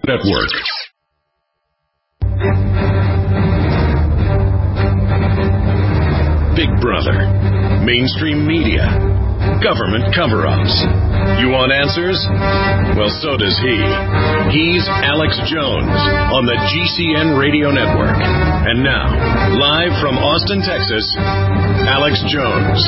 Network. Big Brother, mainstream media, government cover-ups. You want answers? Well, so does he. He's Alex Jones on the GCN Radio Network. And now, live from Austin, Texas, Alex Jones.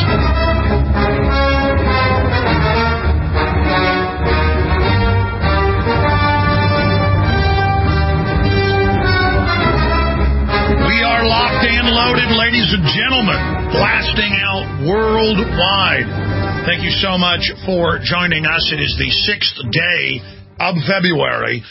We are locked and loaded, ladies and gentlemen, blasting out worldwide. Thank you so much for joining us. It is the 6th day of February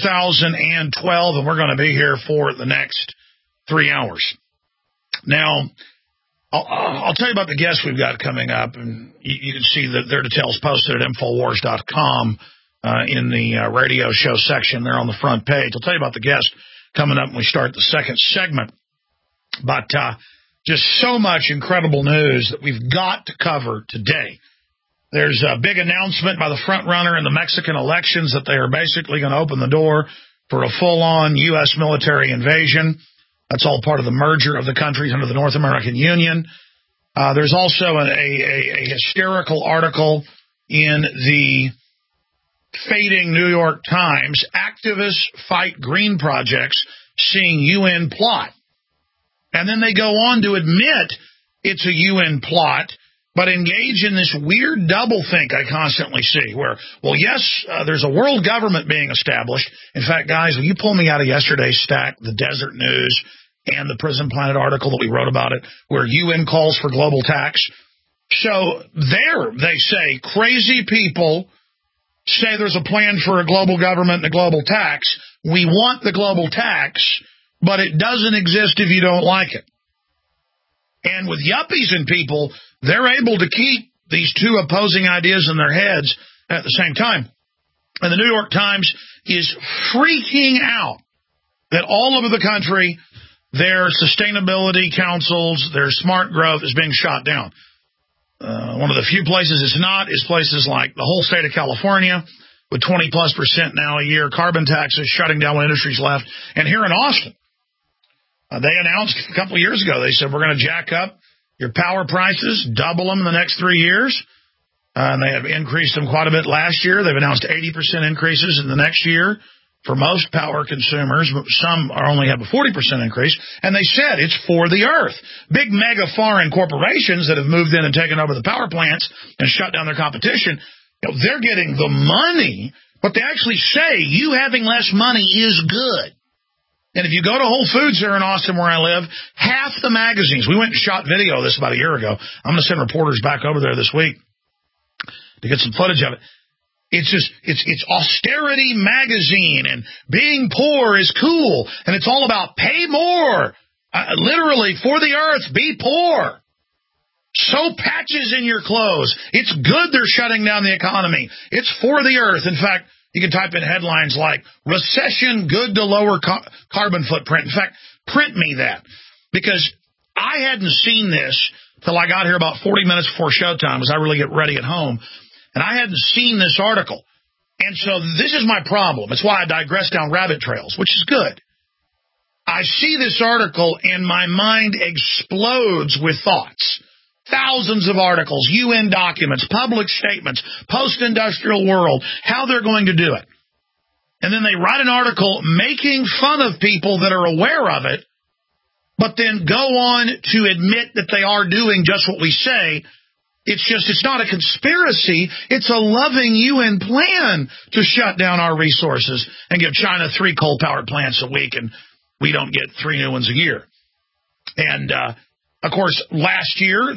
2012, and we're going to be here for the next 3 hours. Now, I'll tell you about the guests we've got coming up, and you can see their details posted at Infowars.com in the radio show section there on the front page. I'll tell you about the guest coming up when we start the second segment. But just so much incredible news that we've got to cover today. There's a big announcement by the front runner in the Mexican elections that they are basically going to open the door for a full-on U.S. military invasion. That's all part of the merger of the countries under the North American Union. There's also a hysterical article in the fading New York Times. Activists fight green projects, seeing UN plot. And then they go on to admit it's a UN plot, but engage in this weird doublethink I constantly see where, well, yes, there's a world government being established. In fact, guys, will you pull me out of yesterday's stack, the Desert News and the Prison Planet article that we wrote about it, where UN calls for global tax? So there, they say, crazy people say there's a plan for a global government and a global tax. We want the global tax, but it doesn't exist if you don't like it. And with yuppies and people, they're able to keep these two opposing ideas in their heads at the same time. And the New York Times is freaking out that all over the country, their sustainability councils, their smart growth is being shot down. One of the few places it's not is places like the whole state of California, with 20+% now a year, carbon taxes shutting down when industry's left. And here in Austin, they announced a couple of years ago, they said, we're going to jack up your power prices, double them in the next 3 years. And they have increased them quite a bit last year. They've announced 80% increases in the next year for most power consumers. Some only have a 40% increase. And they said it's for the earth. Big mega foreign corporations that have moved in and taken over the power plants and shut down their competition, they're getting the money, but they actually say you having less money is good. And if you go to Whole Foods here in Austin where I live, half the magazines, we went and shot video of this about a year ago. I'm going to send reporters back over there this week to get some footage of it. It's austerity magazine, and being poor is cool, and it's all about pay more. Literally, for the earth, be poor. Sew patches in your clothes. It's good they're shutting down the economy. It's for the earth. In fact, you can type in headlines like, recession good to lower carbon footprint. In fact, print me that. Because I hadn't seen this till I got here about 40 minutes before showtime as I really get ready at home. And I hadn't seen this article. And so this is my problem. It's why I digress down rabbit trails, which is good. I see this article and my mind explodes with thoughts. Thousands of articles, UN documents, public statements, post-industrial world, how they're going to do it. And then they write an article making fun of people that are aware of it, but then go on to admit that they are doing just what we say. It's not a conspiracy. It's a loving UN plan to shut down our resources and give China 3 coal power plants a week, and we don't get 3 new ones a year. And, of course, last year,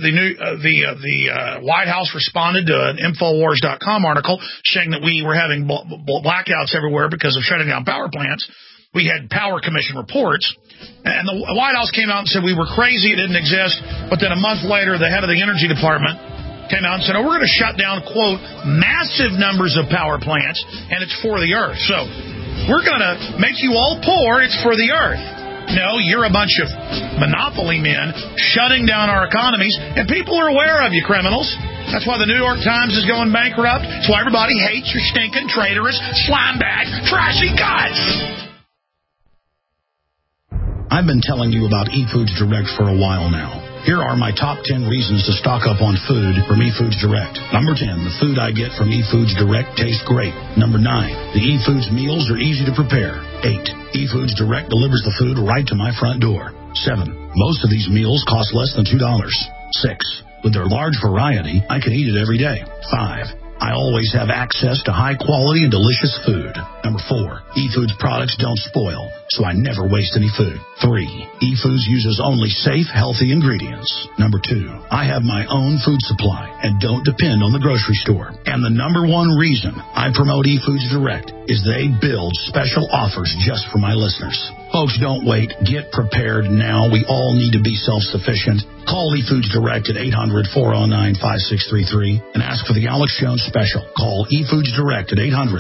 the White House responded to an Infowars.com article saying that we were having blackouts everywhere because of shutting down power plants. We had Power Commission reports, and the White House came out and said we were crazy, it didn't exist. But then a month later, the head of the Energy Department came out and said, we're going to shut down, quote, massive numbers of power plants, and it's for the earth. So we're going to make you all poor, it's for the earth. No, you're a bunch of monopoly men shutting down our economies, and people are aware of you, criminals. That's why the New York Times is going bankrupt. That's why everybody hates your stinking, traitorous, slimebag, trashy guts. I've been telling you about eFoods Direct for a while now. Here are my top 10 reasons to stock up on food from eFoods Direct. Number 10, the food I get from eFoods Direct tastes great. Number 9, the eFoods meals are easy to prepare. 8, eFoods Direct delivers the food right to my front door. 7, most of these meals cost less than $2. 6, with their large variety, I can eat it every day. 5, I always have access to high-quality and delicious food. Number 4, eFoods products don't spoil, so I never waste any food. 3, eFoods uses only safe, healthy ingredients. Number 2, I have my own food supply and don't depend on the grocery store. And the number one reason I promote eFoods Direct is they build special offers just for my listeners. Folks, don't wait. Get prepared now. We all need to be self-sufficient. Call eFoods Direct at 800-409-5633 and ask for the Alex Jones special. Call eFoods Direct at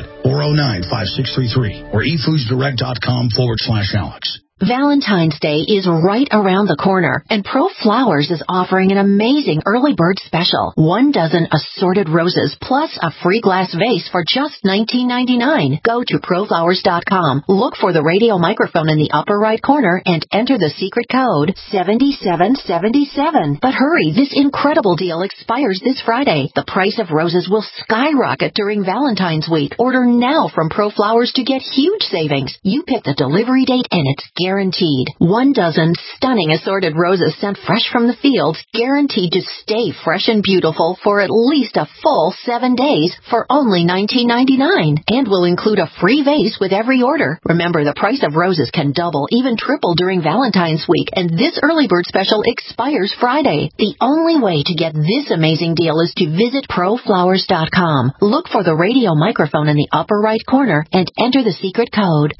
800-409-5633 or efoodsdirect.com/Alex. Valentine's Day is right around the corner, and Pro Flowers is offering an amazing early bird special. 1 dozen assorted roses plus a free glass vase for just $19.99. Go to proflowers.com, look for the radio microphone in the upper right corner, and enter the secret code 7777. But hurry, this incredible deal expires this Friday. The price of roses will skyrocket during Valentine's week. Order now from Pro Flowers to get huge savings. You pick the delivery date and it's guaranteed. 1 dozen stunning assorted roses sent fresh from the fields, guaranteed to stay fresh and beautiful for at least a full 7 days for only $19.99, and will include a free vase with every order. Remember, the price of roses can double, even triple during Valentine's week, and this early bird special expires Friday. The only way to get this amazing deal is to visit proflowers.com. Look for the radio microphone in the upper right corner and enter the secret code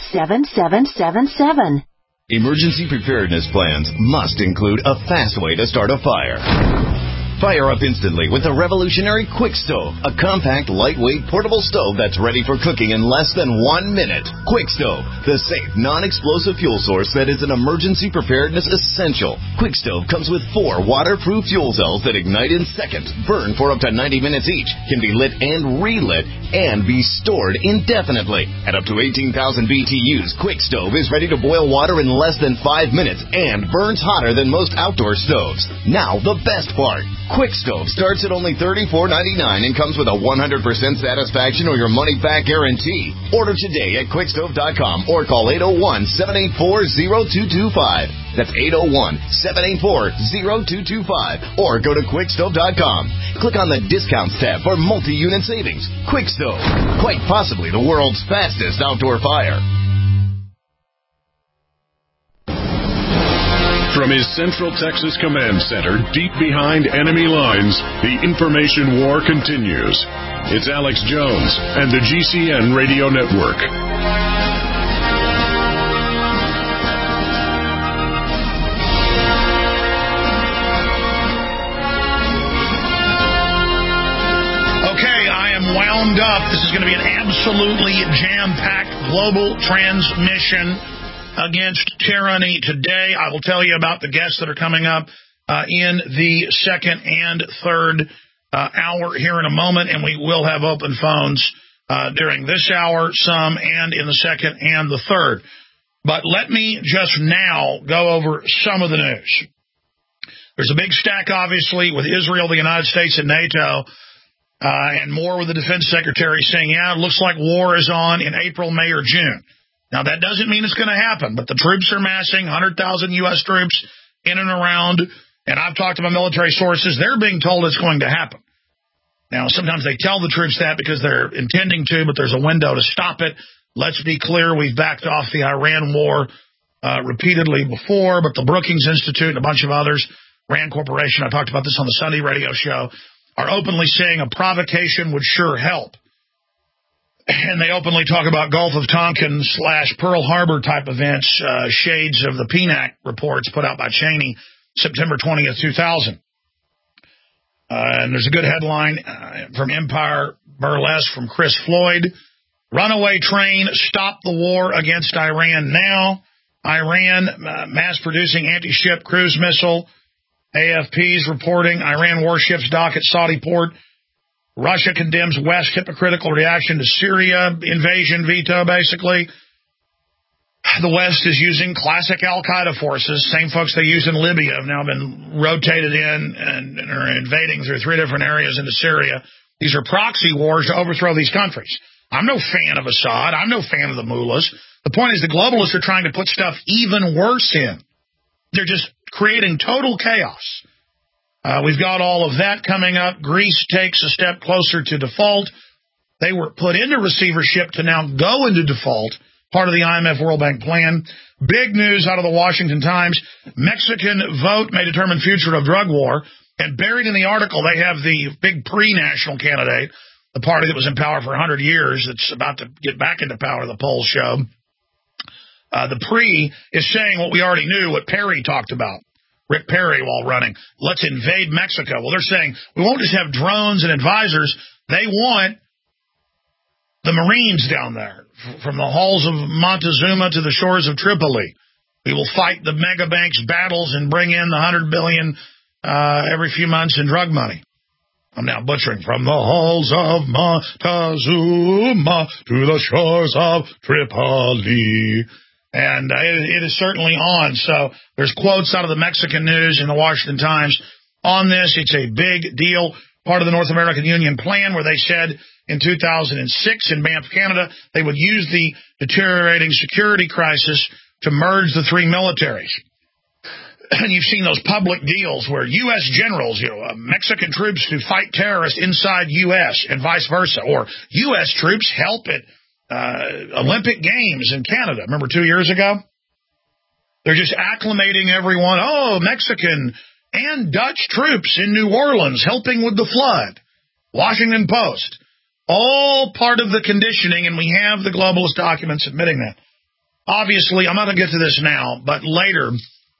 7777. Emergency preparedness plans must include a fast way to start a fire. Fire up instantly with the revolutionary Quick Stove, a compact, lightweight, portable stove that's ready for cooking in less than 1 minute. Quick Stove, the safe, non-explosive fuel source that is an emergency preparedness essential. Quick Stove comes with 4 waterproof fuel cells that ignite in seconds, burn for up to 90 minutes each, can be lit and relit, and be stored indefinitely. At up to 18,000 BTUs, Quick Stove is ready to boil water in less than 5 minutes and burns hotter than most outdoor stoves. Now, the best part. Quick Stove starts at only $34.99 and comes with a 100% satisfaction or your money-back guarantee. Order today at quickstove.com or call 801-784-0225. That's 801-784-0225. Or go to quickstove.com. Click on the Discounts tab for multi-unit savings. Quick Stove, quite possibly the world's fastest outdoor fire. From his Central Texas Command Center, deep behind enemy lines, the information war continues. It's Alex Jones and the GCN Radio Network. Okay, I am wound up. This is going to be an absolutely jam-packed global transmission against tyranny today. I will tell you about the guests that are coming up in the second and third hour here in a moment, and we will have open phones during this hour, some, and in the second and the third. But let me just now go over some of the news. There's a big stack, obviously, with Israel, the United States, and NATO, and more with the Defense Secretary saying, yeah, it looks like war is on in April, May, or June. Now, that doesn't mean it's going to happen, but the troops are massing, 100,000 U.S. troops in and around, and I've talked to my military sources. They're being told it's going to happen. Now, sometimes they tell the troops that because they're intending to, but there's a window to stop it. Let's be clear, we've backed off the Iran war repeatedly before, but the Brookings Institute and a bunch of others, RAND Corporation, I talked about this on the Sunday radio show, are openly saying a provocation would sure help. And they openly talk about Gulf of Tonkin / Pearl Harbor type events, shades of the PNAC reports put out by Cheney, September 20th, 2000. And there's a good headline from Empire Burlesque from Chris Floyd. Runaway train, stop the war against Iran now. Iran mass-producing anti-ship cruise missile AFP's reporting Iran warships dock at Saudi port. Russia condemns West hypocritical reaction to Syria invasion veto, basically. The West is using classic al-Qaeda forces, same folks they use in Libya, have now been rotated in and are invading through 3 different areas into Syria. These are proxy wars to overthrow these countries. I'm no fan of Assad. I'm no fan of the mullahs. The point is the globalists are trying to put stuff even worse in. They're just creating total chaos. We've got all of that coming up. Greece takes a step closer to default. They were put into receivership to now go into default, part of the IMF World Bank plan. Big news out of the Washington Times. Mexican vote may determine future of drug war. And buried in the article, they have the big pre-national candidate, the party that was in power for 100 years that's about to get back into power, the polls show. The pre is saying what we already knew, what Perry talked about. Rick Perry while running. Let's invade Mexico. Well, they're saying we won't just have drones and advisors. They want the Marines down there, from the halls of Montezuma to the shores of Tripoli. We will fight the mega banks battles and bring in the $100 billion every few months in drug money. I'm now butchering. From the halls of Montezuma to the shores of Tripoli. And it is certainly on. So there's quotes out of the Mexican news in the Washington Times on this. It's a big deal. Part of the North American Union plan where they said in 2006 in Banff, Canada, they would use the deteriorating security crisis to merge the 3 militaries. And you've seen those public deals where U.S. generals, Mexican troops to fight terrorists inside U.S. and vice versa, or U.S. troops help at Olympic Games in Canada. Remember 2 years ago? They're just acclimating everyone. Oh, Mexican and Dutch troops in New Orleans helping with the flood. Washington Post. All part of the conditioning, and we have the globalist documents admitting that. Obviously, I'm not going to get to this now, but later,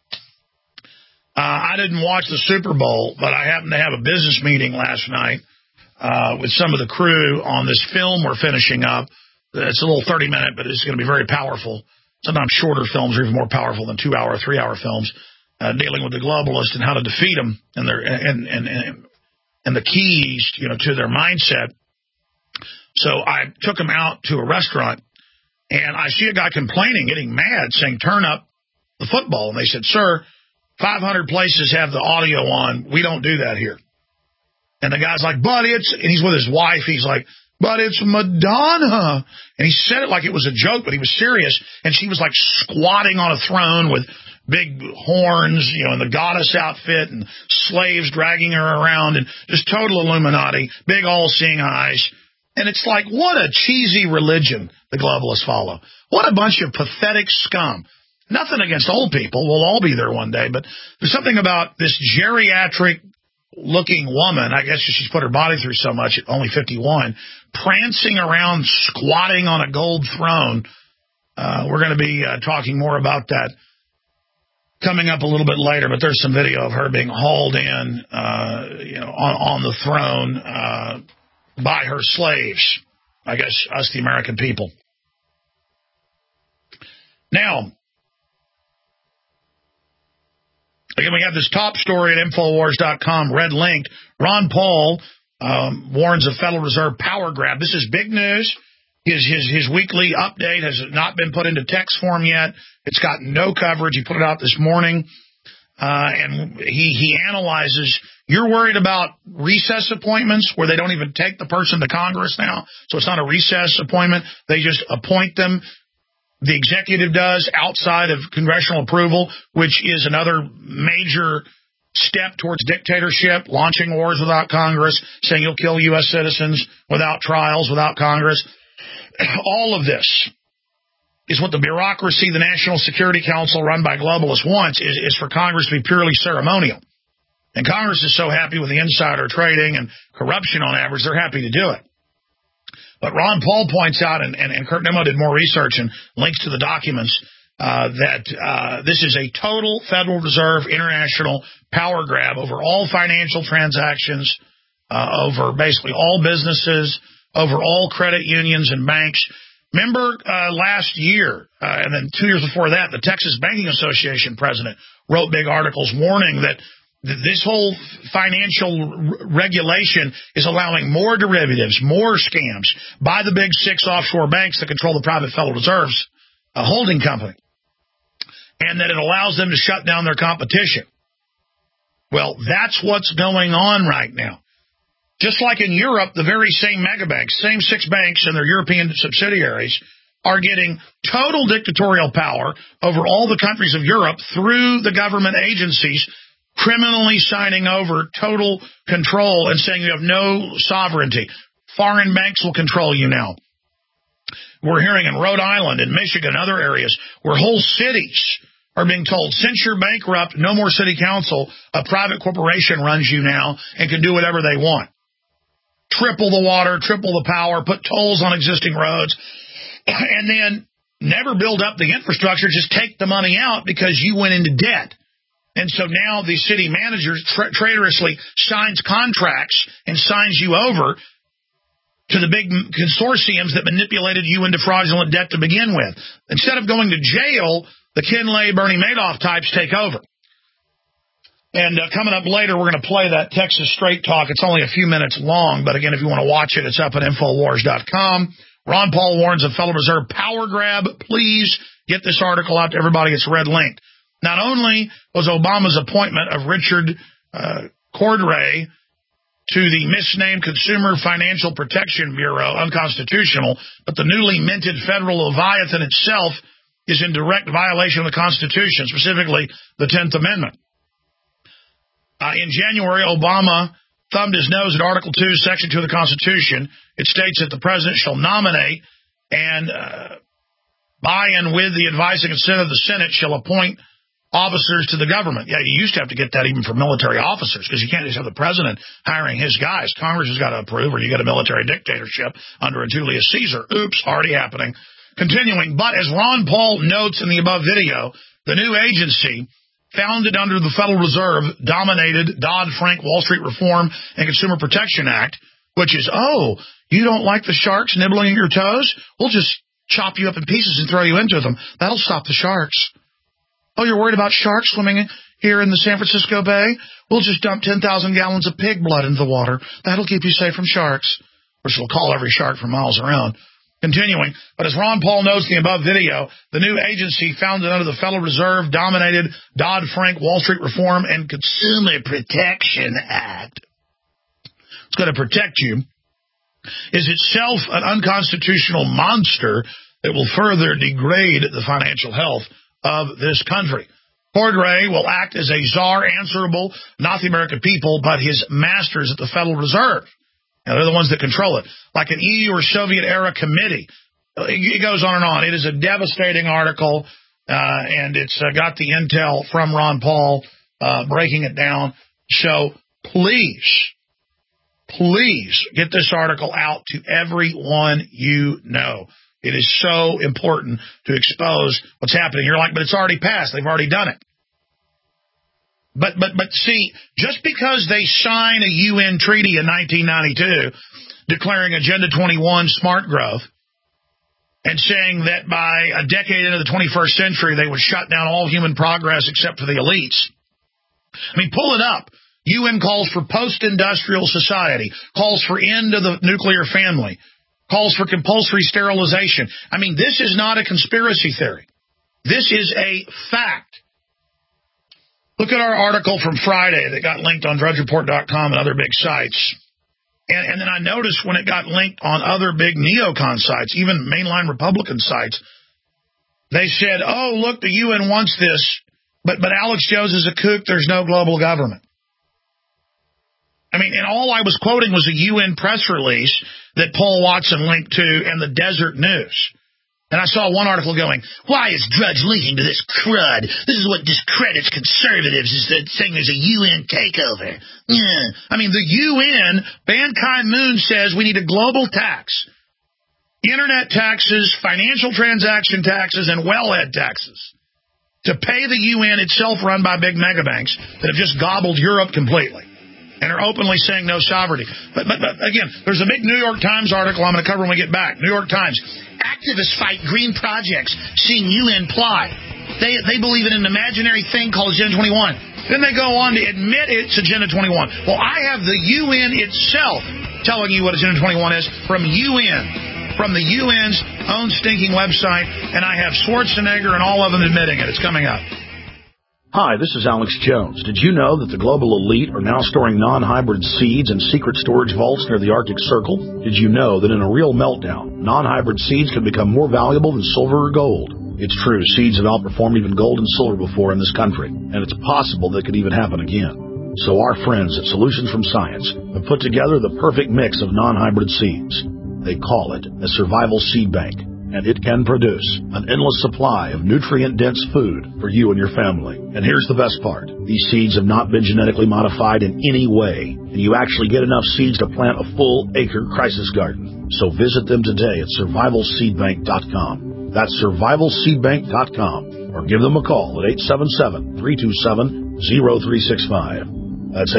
I didn't watch the Super Bowl, but I happened to have a business meeting last night with some of the crew on this film we're finishing up. It's a little 30-minute, but it's going to be very powerful. Sometimes shorter films are even more powerful than 2-hour, 3-hour films, dealing with the globalists and how to defeat them and their and the keys, to their mindset. So I took them out to a restaurant, and I see a guy complaining, getting mad, saying, "Turn up the football." And they said, "Sir, 500 places have the audio on. We don't do that here." And the guy's like, "But it's," and he's with his wife. He's like, "But it's Madonna." And he said it like it was a joke, but he was serious. And she was like squatting on a throne with big horns, in the goddess outfit, and slaves dragging her around, and just total Illuminati, big all-seeing eyes. And it's like, what a cheesy religion the globalists follow. What a bunch of pathetic scum. Nothing against old people. We'll all be there one day. But there's something about this geriatric-looking woman, I guess she's put her body through so much at only 51, prancing around, squatting on a gold throne. We're going to be talking more about that coming up a little bit later, but there's some video of her being hauled in, on the throne by her slaves. I guess us, the American people. Now, again, we have this top story at Infowars.com, red linked. Ron Paul warns of Federal Reserve power grab. This is big news. His weekly update has not been put into text form yet. It's got no coverage. He put it out this morning, and he analyzes. You're worried about recess appointments where they don't even take the person to Congress now, so it's not a recess appointment. They just appoint them. The executive does outside of congressional approval, which is another major step towards dictatorship, launching wars without Congress, saying you'll kill U.S. citizens without trials, without Congress. All of this is what the bureaucracy, the National Security Council run by globalists wants, is for Congress to be purely ceremonial. And Congress is so happy with the insider trading and corruption on average, they're happy to do it. But Ron Paul points out, and Kurt Nimmo did more research and links to the documents, that this is a total Federal Reserve international power grab over all financial transactions, over basically all businesses, over all credit unions and banks. Remember last year, and then 2 years before that, the Texas Banking Association president wrote big articles warning that This whole financial regulation is allowing more derivatives, more scams by the big 6 offshore banks that control the private Federal Reserve's holding company, and that it allows them to shut down their competition. Well, that's what's going on right now. Just like in Europe, the very same mega banks, same 6 banks and their European subsidiaries are getting total dictatorial power over all the countries of Europe through the government agencies, criminally signing over total control and saying you have no sovereignty. Foreign banks will control you now. We're hearing in Rhode Island and Michigan and other areas where whole cities are being told, since you're bankrupt, no more city council, a private corporation runs you now and can do whatever they want. Triple the water, triple the power, put tolls on existing roads, and then never build up the infrastructure, just take the money out because you went into debt. And so now the city manager traitorously signs contracts and signs you over to the big consortiums that manipulated you into fraudulent debt to begin with. Instead of going to jail, the Ken Lay, Bernie Madoff types take over. And coming up later, we're going to play that Texas Straight Talk. It's only a few minutes long, but again, if you want to watch it, it's up at Infowars.com. Ron Paul warns of Federal Reserve power grab. Please get this article out to everybody. It's red linked. Not only was Obama's appointment of Richard Cordray to the misnamed Consumer Financial Protection Bureau unconstitutional, but the newly minted federal Leviathan itself is in direct violation of the Constitution, specifically the 10th Amendment. In January, Obama thumbed his nose at Article 2, Section 2 of the Constitution. It states that the president shall nominate and by and with the advice and consent of the Senate shall appoint officers to the government. Yeah, you used to have to get that even for military officers because you can't just have the president hiring his guys. Congress has got to approve or you get a military dictatorship under a Julius Caesar. Oops, already happening. Continuing, but as Ron Paul notes in the above video, the new agency, founded under the Federal Reserve, dominated Dodd-Frank Wall Street Reform and Consumer Protection Act, which is, oh, you don't like the sharks nibbling at your toes? We'll just chop you up in pieces and throw you into them. That'll stop the sharks. Oh, you're worried about sharks swimming here in the San Francisco Bay? We'll just dump 10,000 gallons of pig blood into the water. That'll keep you safe from sharks. Which will call every shark for miles around. Continuing, but as Ron Paul notes in the above video, the new agency founded under the Federal Reserve dominated Dodd-Frank Wall Street Reform and Consumer Protection Act. It's going to protect you. Is itself an unconstitutional monster that will further degrade the financial health of this country. Cordray will act as a czar answerable, not the American people, but his masters at the Federal Reserve. Now, they're the ones that control it, like an EU or Soviet-era committee. It goes on and on. It is a devastating article, and it's got the intel from Ron Paul breaking it down. So please get this article out to everyone you know. It is so important to expose what's happening. You're like, but it's already passed. They've already done it. But see, just because they sign a UN treaty in 1992 declaring Agenda 21 smart growth and saying that by a decade into the 21st century they would shut down all human progress except for the elites. I mean, pull it up. UN calls for post-industrial society, calls for end of the nuclear family, calls for compulsory sterilization. I mean, this is not a conspiracy theory. This is a fact. Look at our article from Friday that got linked on DrudgeReport.com and other big sites. And then I noticed when it got linked on other big neocon sites, even mainline Republican sites, they said, oh, look, the UN wants this, but Alex Jones is a kook. There's no global government. I mean, and all I was quoting was a UN press release that Paul Watson linked to and the Desert News. And I saw one article going, why is Drudge linking to this crud? This is what discredits conservatives, is that saying there's a UN takeover. I mean, the UN, Ban Ki-moon says we need a global tax. Internet taxes, financial transaction taxes, and wellhead taxes to pay the UN itself run by big megabanks that have just gobbled Europe completely and are openly saying no sovereignty. But again, there's a big New York Times article I'm going to cover when we get back. New York Times. Activists fight green projects, seeing UN ply. They believe in an imaginary thing called Agenda 21. Then they go on to admit it's Agenda 21. Well, I have the UN itself telling you what Agenda 21 is from the UN's own stinking website, and I have Schwarzenegger and all of them admitting it. It's coming up. Hi, this is Alex Jones. Did you know that the global elite are now storing non-hybrid seeds in secret storage vaults near the Arctic Circle? Did you know that in a real meltdown, non-hybrid seeds can become more valuable than silver or gold? It's true, seeds have outperformed even gold and silver before in this country, and it's possible that could even happen again. So our friends at Solutions from Science have put together the perfect mix of non-hybrid seeds. They call it a survival seed bank, and it can produce an endless supply of nutrient-dense food for you and your family. And here's the best part. These seeds have not been genetically modified in any way, and you actually get enough seeds to plant a full-acre crisis garden. So visit them today at survivalseedbank.com. That's survivalseedbank.com, or give them a call at 877-327-0365. That's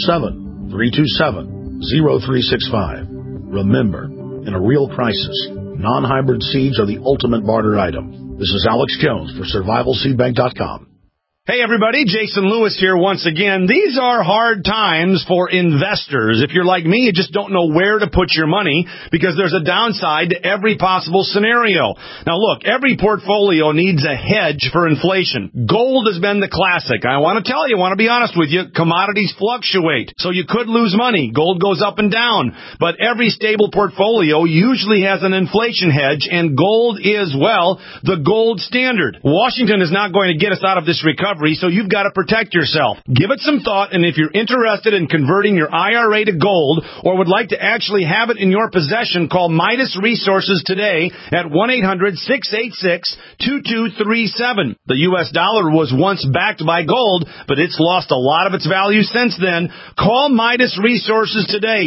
877-327-0365. Remember, in a real crisis, non-hybrid seeds are the ultimate barter item. This is Alex Jones for survivalseedbank.com. Hey everybody, Jason Lewis here once again. These are hard times for investors. If you're like me, you just don't know where to put your money because there's a downside to every possible scenario. Now look, every portfolio needs a hedge for inflation. Gold has been the classic. I want to be honest with you, commodities fluctuate, so you could lose money. Gold goes up and down, but every stable portfolio usually has an inflation hedge, and gold is, well, the gold standard. Washington is not going to get us out of this recovery, so you've got to protect yourself. Give it some thought, and if you're interested in converting your IRA to gold or would like to actually have it in your possession, call Midas Resources today at 1-800-686-2237. The U.S. dollar was once backed by gold, but it's lost a lot of its value since then. Call Midas Resources today,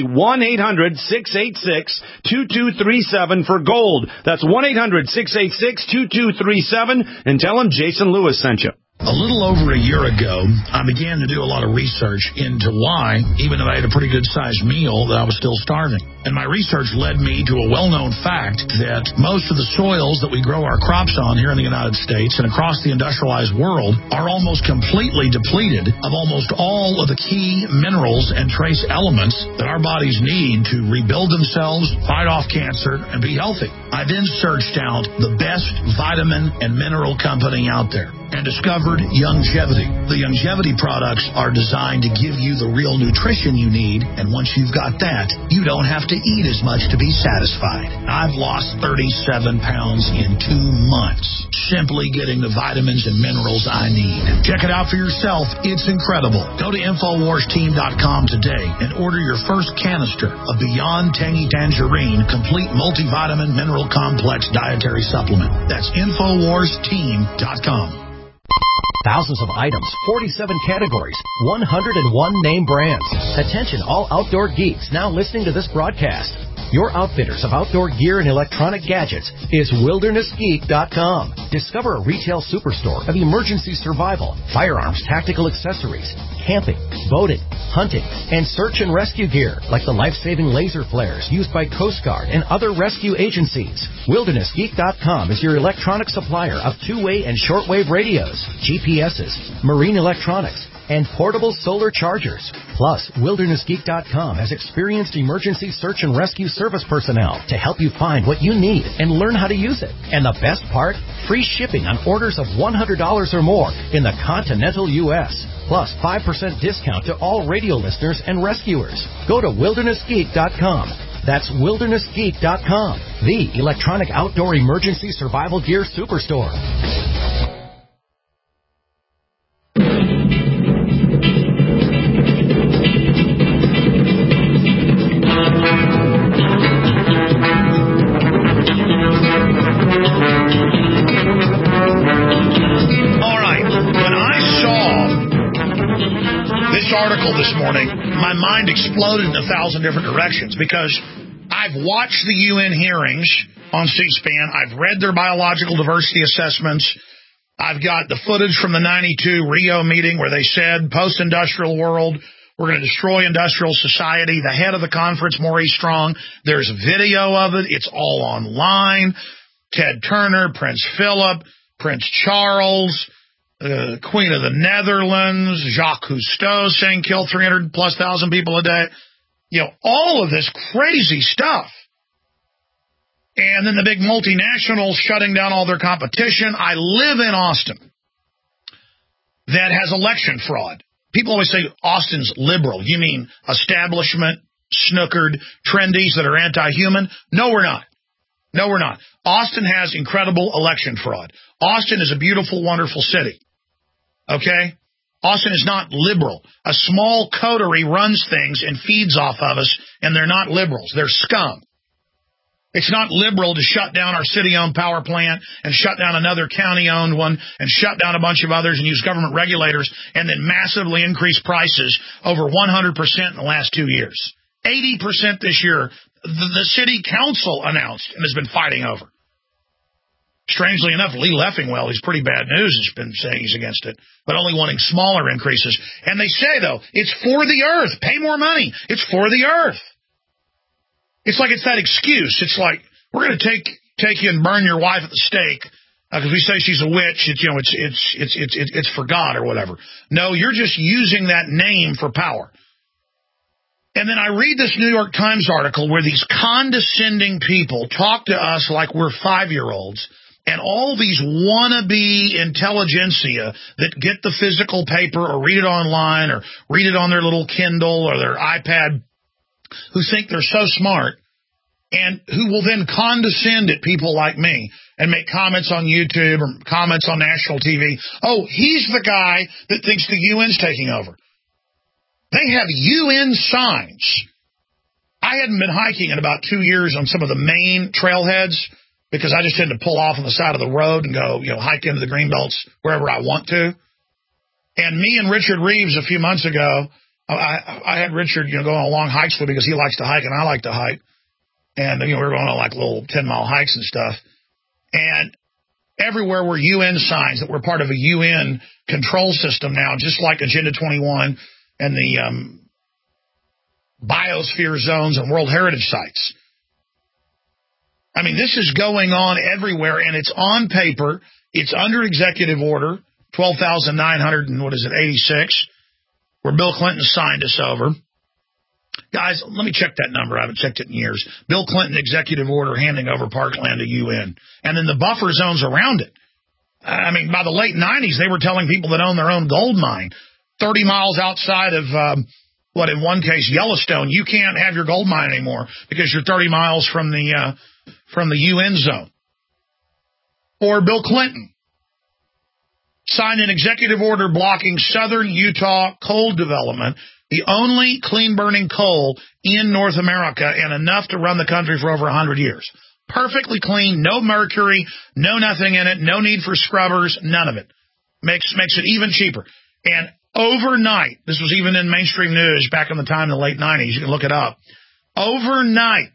1-800-686-2237 for gold. That's 1-800-686-2237, and tell them Jason Lewis sent you. A little over a year ago, I began to do a lot of research into why, even though I had a pretty good-sized meal, that I was still starving. And my research led me to a well-known fact that most of the soils that we grow our crops on here in the United States and across the industrialized world are almost completely depleted of almost all of the key minerals and trace elements that our bodies need to rebuild themselves, fight off cancer, and be healthy. I then searched out the best vitamin and mineral company out there and discovered Youngevity. The Youngevity products are designed to give you the real nutrition you need, and once you've got that, you don't have to eat as much to be satisfied. I've lost 37 pounds in 2 months, simply getting the vitamins and minerals I need. Check it out for yourself. It's incredible. Go to InfoWarsTeam.com today and order your first canister of Beyond Tangy Tangerine Complete Multivitamin Mineral Complex Dietary Supplement. That's InfoWarsTeam.com. Thousands of items, 47 categories, 101 name brands. Attention all outdoor geeks now listening to this broadcast. Your outfitters of outdoor gear and electronic gadgets is WildernessGeek.com. Discover a retail superstore of emergency survival, firearms, tactical accessories, camping, boating, hunting, and search and rescue gear like the life-saving laser flares used by Coast Guard and other rescue agencies. WildernessGeek.com is your electronic supplier of two-way and shortwave radios, GPSs, marine electronics, and portable solar chargers. Plus, WildernessGeek.com has experienced emergency search and rescue service personnel to help you find what you need and learn how to use it. And the best part? Free shipping on orders of $100 or more in the continental U.S. Plus, 5% discount to all radio listeners and rescuers. Go to WildernessGeek.com. That's WildernessGeek.com, the electronic outdoor emergency survival gear superstore. Article this morning, my mind exploded in 1,000 different directions because I've watched the UN hearings on C-SPAN. I've read their biological diversity assessments. I've got the footage from the 92 Rio meeting where they said post-industrial world, we're going to destroy industrial society. The head of the conference, Maurice Strong, there's video of it. It's all online. Ted Turner, Prince Philip, Prince Charles, Queen of the Netherlands, Jacques Cousteau saying kill 300+ thousand people a day. All of this crazy stuff. And then the big multinationals shutting down all their competition. I live in Austin that has election fraud. People always say Austin's liberal. You mean establishment, snookered, trendies that are anti-human? No, we're not. No, we're not. Austin has incredible election fraud. Austin is a beautiful, wonderful city. Okay? Austin is not liberal. A small coterie runs things and feeds off of us, and they're not liberals. They're scum. It's not liberal to shut down our city-owned power plant and shut down another county-owned one and shut down a bunch of others and use government regulators and then massively increase prices over 100% in the last 2 years. 80% this year, the city council announced and has been fighting over. Strangely enough, Lee Leffingwell, who's pretty bad news, has been saying he's against it, but only wanting smaller increases. And they say, though, it's for the earth. Pay more money. It's for the earth. It's like it's that excuse. It's like, we're going to take you and burn your wife at the stake because we say she's a witch. It's for God or whatever. No, you're just using that name for power. And then I read this New York Times article where these condescending people talk to us like we're 5-year-olds, and all these wannabe intelligentsia that get the physical paper or read it online or read it on their little Kindle or their iPad, who think they're so smart and who will then condescend at people like me and make comments on YouTube or comments on national TV. Oh, he's the guy that thinks the UN's taking over. They have UN signs. I hadn't been hiking in about 2 years on some of the main trailheads because I just tend to pull off on the side of the road and go, hike into the greenbelts wherever I want to. And me and Richard Reeves a few months ago, I had Richard, go on long hikes with me because he likes to hike and I like to hike. And, we were going on like little 10-mile hikes and stuff. And everywhere were UN signs that we're part of a UN control system now, just like Agenda 21 and the biosphere zones and World Heritage Sites. I mean, this is going on everywhere, and it's on paper. It's under executive order, 12,986. Where Bill Clinton signed us over. Guys, let me check that number. I haven't checked it in years. Bill Clinton executive order handing over parkland to UN. And then the buffer zones around it. I mean, by the late 90s, they were telling people that own their own gold mine, 30 miles outside of, in one case, Yellowstone, you can't have your gold mine anymore because you're 30 miles from the UN zone. Or Bill Clinton signed an executive order blocking southern Utah coal development, the only clean-burning coal in North America and enough to run the country for over 100 years. Perfectly clean, no mercury, no nothing in it, no need for scrubbers, none of it. Makes it even cheaper. And overnight, this was even in mainstream news back in the time in the late 90s, you can look it up. Overnight,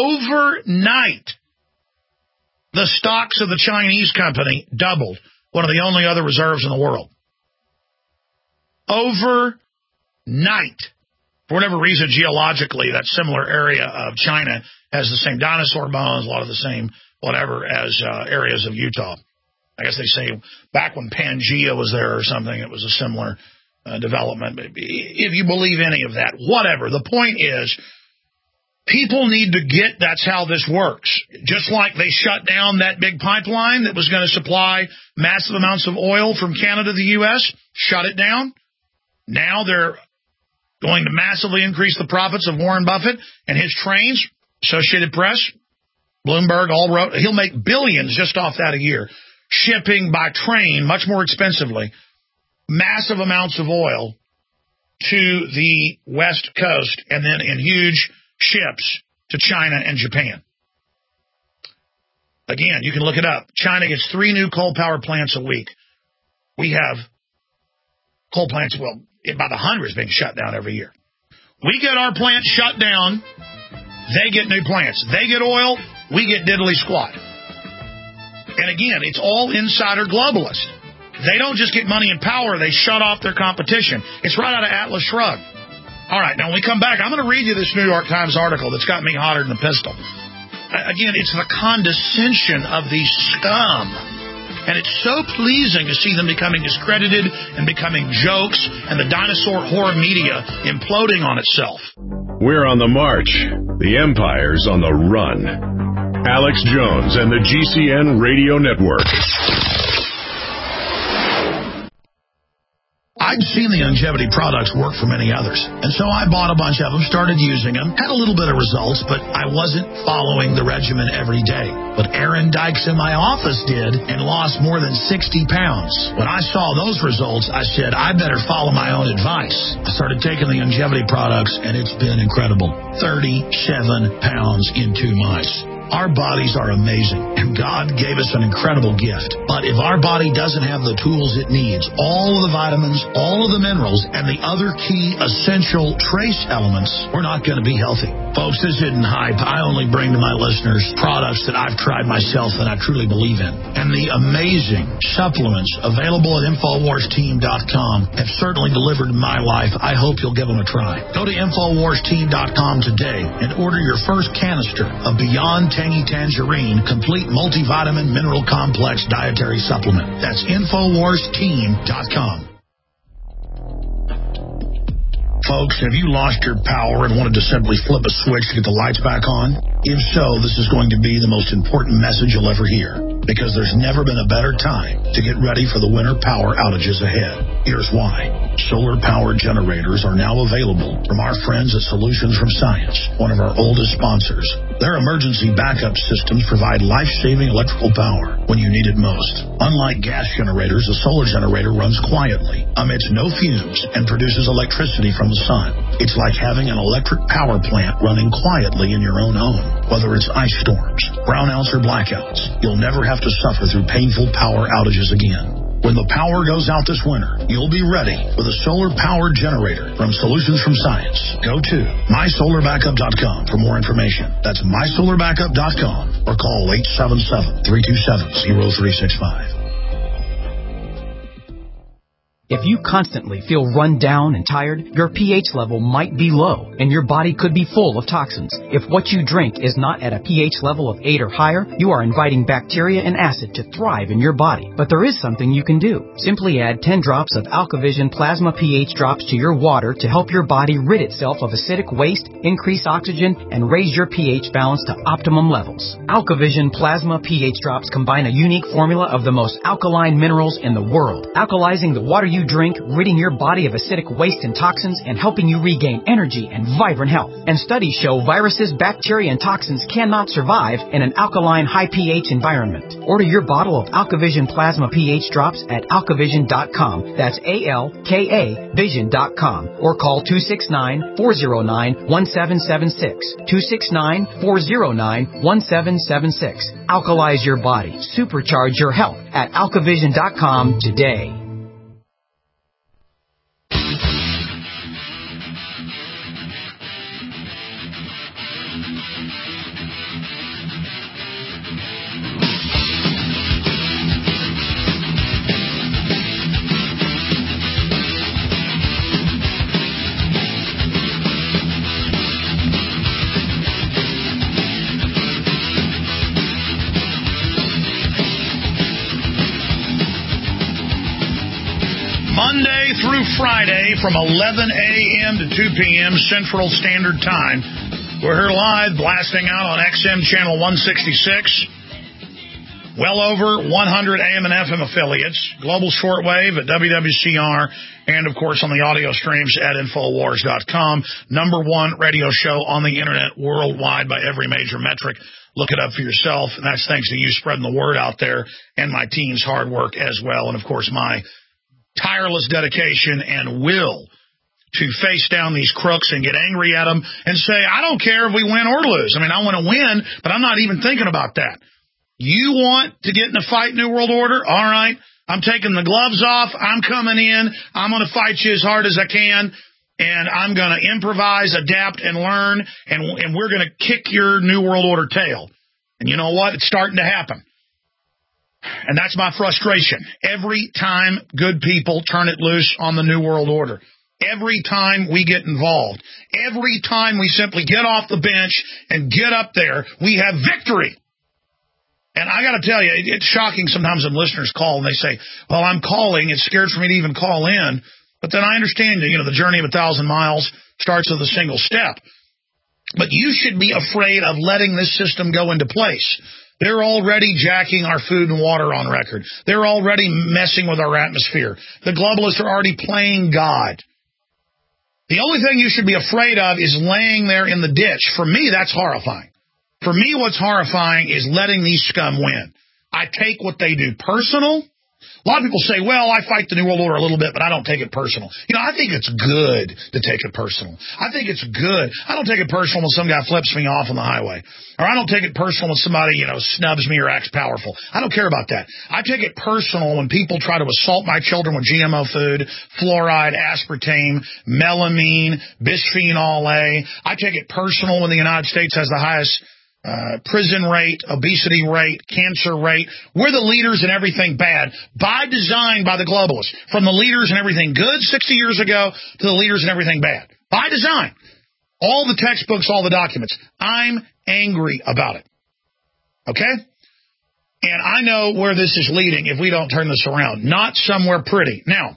the stocks of the Chinese company doubled. One of the only other reserves in the world. Overnight. For whatever reason, geologically, that similar area of China has the same dinosaur bones, a lot of the same whatever as areas of Utah. I guess they say back when Pangea was there or something, it was a similar development. If you believe any of that, whatever. The point is, people need to get that's how this works. Just like they shut down that big pipeline that was going to supply massive amounts of oil from Canada to the U.S., shut it down. Now they're going to massively increase the profits of Warren Buffett and his trains. Associated Press, Bloomberg all wrote, he'll make billions just off that a year. Shipping by train, much more expensively, massive amounts of oil to the West Coast and then in huge ships to China and Japan. Again, you can look it up. China gets 3 new coal power plants a week. We have coal plants, by the hundreds being shut down every year. We get our plants shut down. They get new plants. They get oil. We get diddly squat. And again, it's all insider globalist. They don't just get money and power. They shut off their competition. It's right out of Atlas Shrugged. All right, now when we come back, I'm going to read you this New York Times article that's got me hotter than a pistol. Again, it's the condescension of these scum And it's so pleasing to see them becoming discredited and becoming jokes and the dinosaur horror media imploding on itself. We're on the march. The empire's on the run. Alex Jones and the GCN Radio Network. I'd seen the longevity products work for many others, and so I bought a bunch of them, started using them, had a little bit of results, but I wasn't following the regimen every day. But Aaron Dykes in my office did and lost more than 60 pounds. When I saw those results, I said, I better follow my own advice. I started taking the longevity products, and it's been incredible. 37 pounds in 2 months. Our bodies are amazing, and God gave us an incredible gift. But if our body doesn't have the tools it needs, all of the vitamins, all of the minerals, and the other key essential trace elements, we're not going to be healthy. Folks, this isn't hype. I only bring to my listeners products that I've tried myself and I truly believe in. And the amazing supplements available at InfoWarsTeam.com have certainly delivered in my life. I hope you'll give them a try. Go to InfoWarsTeam.com today and order your first canister of Beyond Tangy Tangerine Complete Multivitamin Mineral Complex Dietary Supplement. That's InfoWarsTeam.com. Folks, have you lost your power and wanted to simply flip a switch to get the lights back on? If so, this is going to be the most important message you'll ever hear, because there's never been a better time to get ready for the winter power outages ahead. Here's why. Solar power generators are now available from our friends at Solutions from Science, one of our oldest sponsors. Their emergency backup systems provide life-saving electrical power when you need it most. Unlike gas generators, a solar generator runs quietly, emits no fumes, and produces electricity from the sun. It's like having an electric power plant running quietly in your own home. Whether it's ice storms, brownouts, or blackouts, you'll never have to suffer through painful power outages again. When the power goes out this winter, you'll be ready with a solar-powered generator from Solutions from Science. Go to mysolarbackup.com for more information. That's mysolarbackup.com or call 877-327-0365. If you constantly feel run down and tired, your pH level might be low, and your body could be full of toxins. If what you drink is not at a pH level of 8 or higher, you are inviting bacteria and acid to thrive in your body. But there is something you can do. Simply add 10 drops of AlkaVision Plasma pH drops to your water to help your body rid itself of acidic waste, increase oxygen, and raise your pH balance to optimum levels. AlkaVision Plasma pH drops combine a unique formula of the most alkaline minerals in the world, alkalizing the water you drink, ridding your body of acidic waste and toxins, and helping you regain energy and vibrant health. And studies show viruses, bacteria, and toxins cannot survive in an alkaline, high pH environment. Order your bottle of AlkaVision Plasma pH drops at alkavision.com. That's ALKA Vision.com. Or call 269-409-1776. 269-409-1776. Alkalize your body. Supercharge your health at alkavision.com today. Monday through Friday from 11 a.m. to 2 p.m. Central Standard Time. We're here live, blasting out on XM Channel 166. Well over 100 AM and FM affiliates. Global shortwave at WWCR. And, of course, on the audio streams at Infowars.com. #1 radio show on the Internet worldwide by every major metric. Look it up for yourself. And that's thanks to you spreading the word out there and my team's hard work as well. And, of course, my tireless dedication and will to face down these crooks and get angry at them and say, I don't care if we win or lose. I mean, I want to win, but I'm not even thinking about that. You want to get in a fight, New World Order? All right. I'm taking the gloves off. I'm coming in. I'm going to fight you as hard as I can, and I'm going to improvise, adapt, and learn, and we're going to kick your New World Order tail. And you know what? It's starting to happen. And that's my frustration. Every time good people turn it loose on the New World Order, every time we get involved, every time we simply get off the bench and get up there, we have victory. And I got to tell you, it's shocking sometimes when listeners call and they say, well, I'm calling. It's scared for me to even call in. But then I understand that, the journey of 1,000 miles starts with a single step. But you should be afraid of letting this system go into place. They're already jacking our food and water on record. They're already messing with our atmosphere. The globalists are already playing God. The only thing you should be afraid of is laying there in the ditch. For me, that's horrifying. For me, what's horrifying is letting these scum win. I take what they do personal. A lot of people say, well, I fight the New World Order a little bit, but I don't take it personal. I think it's good to take it personal. I think it's good. I don't take it personal when some guy flips me off on the highway. Or I don't take it personal when somebody, snubs me or acts powerful. I don't care about that. I take it personal when people try to assault my children with GMO food, fluoride, aspartame, melamine, bisphenol A. I take it personal when the United States has the highest prison rate, obesity rate, cancer rate. We're the leaders in everything bad by design by the globalists. From the leaders in everything good 60 years ago to the leaders in everything bad. By design. All the textbooks, all the documents. I'm angry about it. Okay? And I know where this is leading if we don't turn this around. Not somewhere pretty. Now,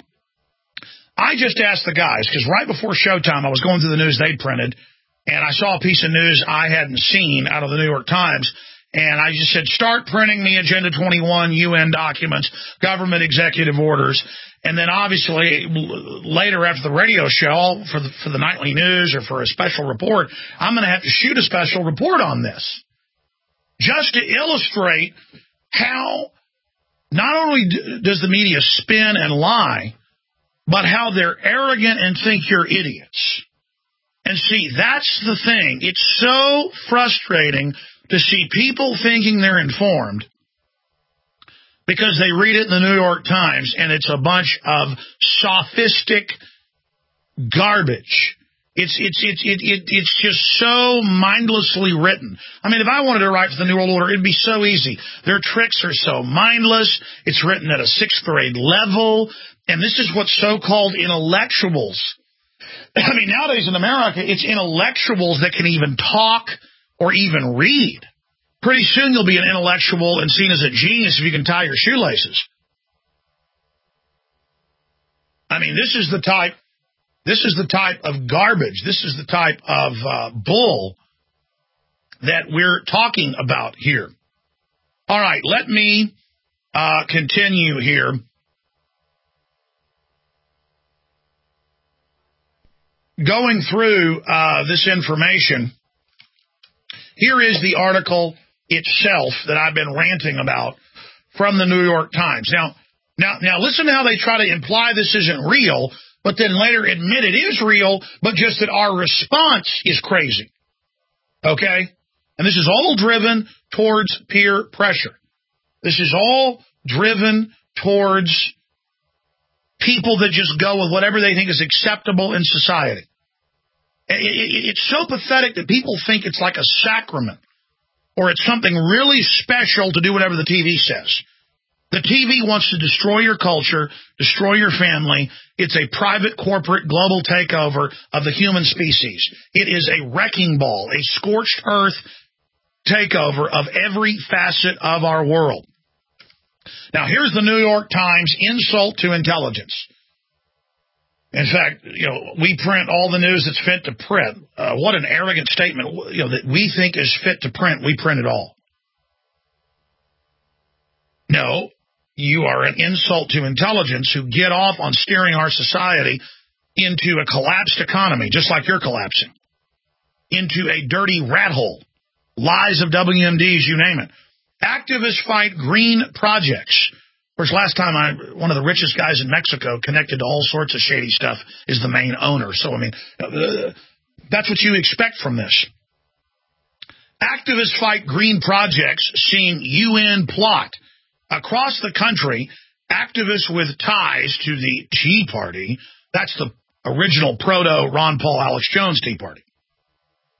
I just asked the guys, because right before showtime I was going through the news they'd printed, and I saw a piece of news I hadn't seen out of the New York Times, and I just said, start printing me Agenda 21 UN documents, government executive orders, and then obviously later after the radio show, for the nightly news or for a special report, I'm going to have to shoot a special report on this, just to illustrate how not only does the media spin and lie, but how they're arrogant and think you're idiots. And see, that's the thing. It's so frustrating to see people thinking they're informed because they read it in the New York Times and it's a bunch of sophistic garbage. It's just so mindlessly written. I mean, if I wanted to write for the New World Order, it'd be so easy. Their tricks are so mindless. It's written at a 6th grade level. And this is what so-called intellectuals. I mean, nowadays in America, it's intellectuals that can even talk or even read. Pretty soon you'll be an intellectual and seen as a genius if you can tie your shoelaces. I mean, this is the type of garbage. This is the type of bull that we're talking about here. All right, let me continue here. Going through this information, here is the article itself that I've been ranting about from the New York Times. Now, listen to how they try to imply this isn't real, but then later admit it is real, but just that our response is crazy. Okay? And this is all driven towards peer pressure. This is all driven towards people that just go with whatever they think is acceptable in society. It's so pathetic that people think it's like a sacrament or it's something really special to do whatever the TV says. The TV wants to destroy your culture, destroy your family. It's a private, corporate, global takeover of the human species. It is a wrecking ball, a scorched earth takeover of every facet of our world. Now, here's the New York Times insult to intelligence. In fact, we print all the news that's fit to print. What an arrogant statement, that we think is fit to print. We print it all. No, you are an insult to intelligence who get off on steering our society into a collapsed economy, just like you're collapsing, into a dirty rat hole. Lies of WMDs, you name it. Activists fight green projects. Of course, last time one of the richest guys in Mexico connected to all sorts of shady stuff is the main owner. So, I mean, that's what you expect from this. Activists fight green projects, seeing UN plot. Across the country, activists with ties to the Tea Party, that's the original proto Ron Paul Alex Jones Tea Party,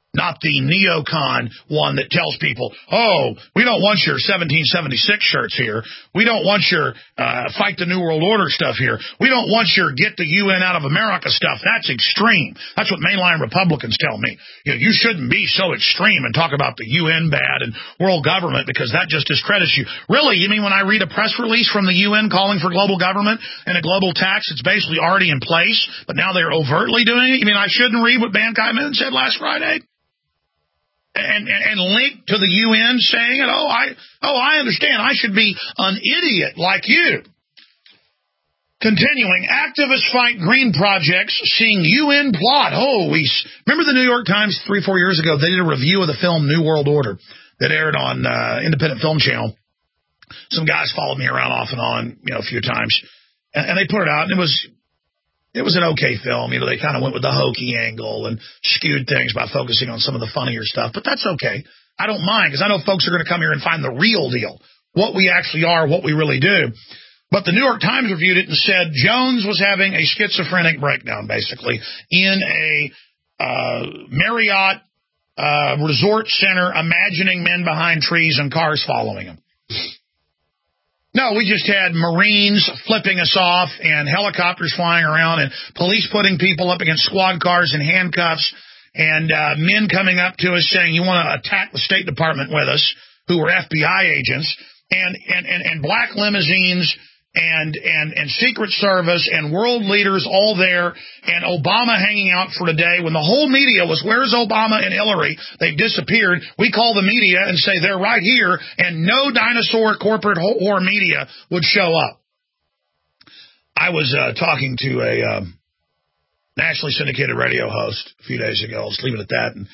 not the neocon one that tells people, oh, we don't want your 1776 shirts here. We don't want your fight the New World Order stuff here. We don't want your get the UN out of America stuff. That's extreme. That's what mainline Republicans tell me. You shouldn't be so extreme and talk about the UN bad and world government because that just discredits you. Really, you mean when I read a press release from the UN calling for global government and a global tax, it's basically already in place, but now they're overtly doing it? You mean I shouldn't read what Ban Ki-moon said last Friday? And link to the UN saying it? I understand. I should be an idiot like you. Continuing, activists fight green projects, seeing UN plot. Remember the New York Times 3-4 years ago? They did a review of the film New World Order that aired on Independent Film Channel. Some guys followed me around off and on, a few times, and they put it out, and it was an okay film. They kind of went with the hokey angle and skewed things by focusing on some of the funnier stuff. But that's okay. I don't mind because I know folks are going to come here and find the real deal, what we actually are, what we really do. But the New York Times reviewed it and said Jones was having a schizophrenic breakdown, basically, in a Marriott resort center, imagining men behind trees and cars following him. No, we just had Marines flipping us off and helicopters flying around and police putting people up against squad cars in handcuffs and men coming up to us saying, you want to attack the State Department with us, who were FBI agents, and black limousines and Secret Service and world leaders all there, and Obama hanging out for today when the whole media was, where's Obama and Hillary? They've disappeared. We call the media and say they're right here, and no dinosaur corporate war media would show up. I was talking to a nationally syndicated radio host a few days ago. I'll just leave it at that. And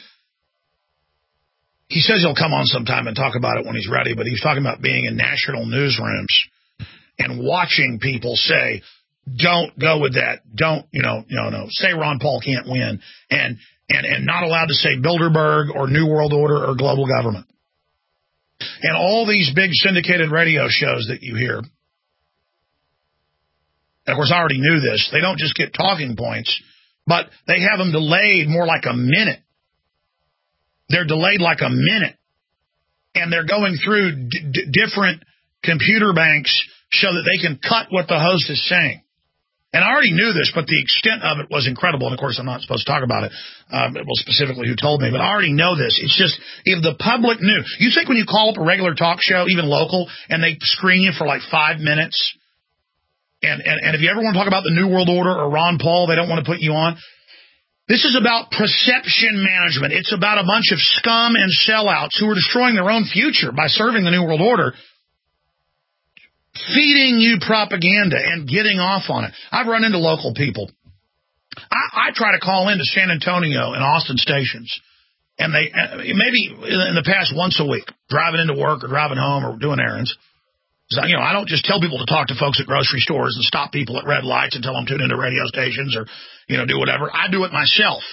he says he'll come on sometime and talk about it when he's ready, but he's talking about being in national newsrooms and watching people say, don't go with that. Don't, no. Say Ron Paul can't win. And not allowed to say Bilderberg or New World Order or global government. And all these big syndicated radio shows that you hear, of course, I already knew this. They don't just get talking points, but they have them delayed more like a minute. They're delayed like a minute. And they're going through different computer banks so that they can cut what the host is saying. And I already knew this, but the extent of it was incredible. And, of course, I'm not supposed to talk about it. Well, specifically who told me. But I already know this. It's just, if the public knew. You think when you call up a regular talk show, even local, and they screen you for like 5 minutes, and if you ever want to talk about the New World Order or Ron Paul, they don't want to put you on. This is about perception management. It's about a bunch of scum and sellouts who are destroying their own future by serving the New World Order, feeding you propaganda and getting off on it. I've run into local people. I try to call into San Antonio and Austin stations, and they maybe in the past once a week, driving into work or driving home or doing errands. So, I don't just tell people to talk to folks at grocery stores and stop people at red lights and tell them to tune into radio stations or, do whatever. I do it myself.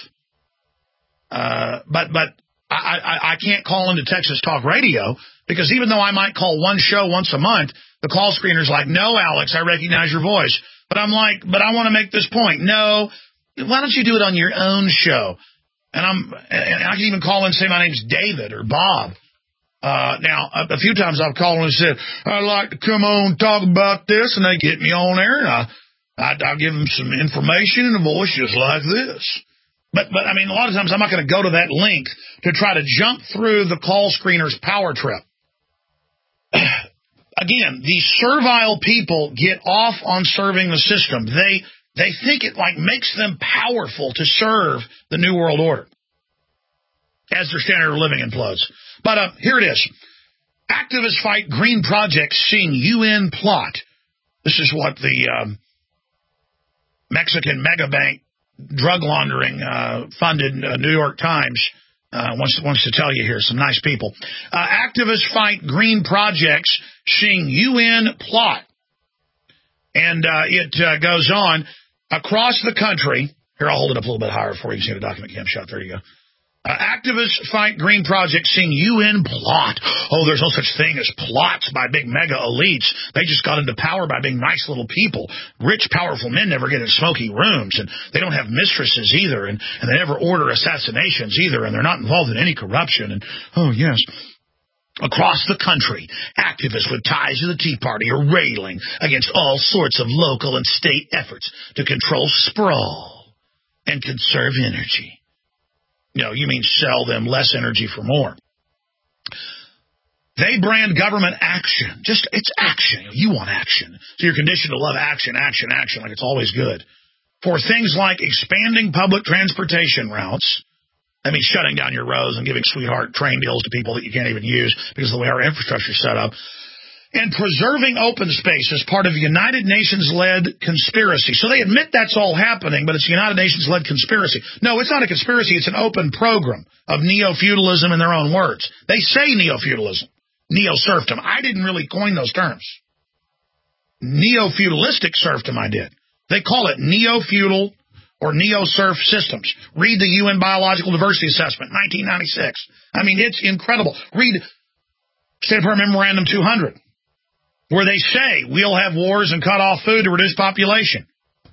But I can't call into Texas Talk Radio because even though I might call one show once a month, the call screener's like, no, Alex, I recognize your voice. But I'm like, but I want to make this point. No, why don't you do it on your own show? And I can even call in and say my name's David or Bob. Now, a few times I've called and said, I'd like to come on and talk about this, and they get me on there, and I'll give them some information in a voice just like this. But I mean, a lot of times I'm not going to go to that link to try to jump through the call screener's power trip. Again, these servile people get off on serving the system. They think it makes them powerful to serve the New World Order as their standard of living implodes. But here it is. Activists fight green projects seeing UN plot. This is what the Mexican mega bank drug laundering funded New York Times wants to tell you here. Some nice people. Activists fight green projects seeing UN plot. And it goes on across the country. Here, I'll hold it up a little bit higher for you. You can see the document cam shot. There you go. Activists fight Green Project seeing UN plot. Oh, there's no such thing as plots by big mega elites. They just got into power by being nice little people. Rich, powerful men never get in smoky rooms, and they don't have mistresses either, and they never order assassinations either, and they're not involved in any corruption. And, oh, yes. Across the country, activists with ties to the Tea Party are railing against all sorts of local and state efforts to control sprawl and conserve energy. No, you mean sell them less energy for more. They brand government action. It's action. You want action. So you're conditioned to love action, like it's always good. For things like expanding public transportation routes, I mean, shutting down your roads and giving sweetheart train deals to people that you can't even use because of the way our infrastructure is set up. And preserving open space as part of a United Nations-led conspiracy. So they admit that's all happening, but it's a United Nations-led conspiracy. No, it's not a conspiracy. It's an open program of neo-feudalism in their own words. They say neo-feudalism, neo-serfdom. I didn't really coin those terms. Neo-feudalistic serfdom I did. They call it neo-feudal or neo-serf systems. Read the UN Biological Diversity Assessment, 1996. I mean, it's incredible. Read State Department Memorandum 200. Where they say we'll have wars and cut off food to reduce population.